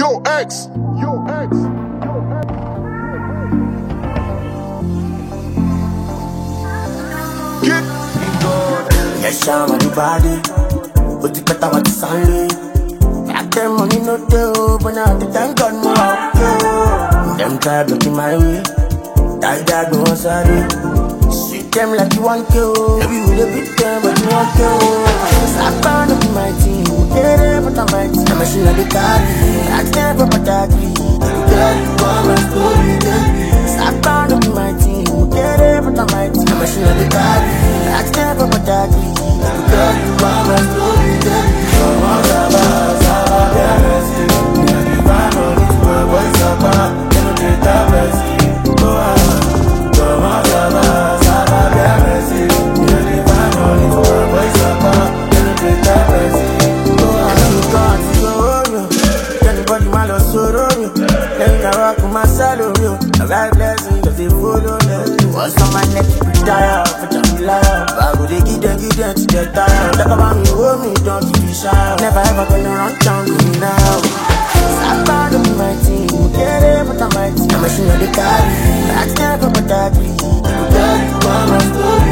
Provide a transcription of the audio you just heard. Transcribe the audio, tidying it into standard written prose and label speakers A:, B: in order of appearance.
A: Yo, X. Get
B: Yes, I'm on the body, but you better what it's only. Back then money no deal, but now the thank God no out yo. Them try blocking my way, that no sorry. Sweet them like you want to, maybe you the beat them but you want to. Stop bound to be my team, get it but I'm my team. I'm a machine of the car, I can't put my daggy. Girl, you want my story, stop bound to be my team, get it but I'm my team. I'm a machine of the car, I can't put my daggy. Girl, you want my story, come on, what's on my neck, you retire, for the life. I go they give them to get tired. Talk about me, hold me, don't keep me shy. Never ever gonna run down with me now. Stop out of my team, get it, but I'm my team. I'm a machine of the car, I can't put my dad. Girl, you want my story.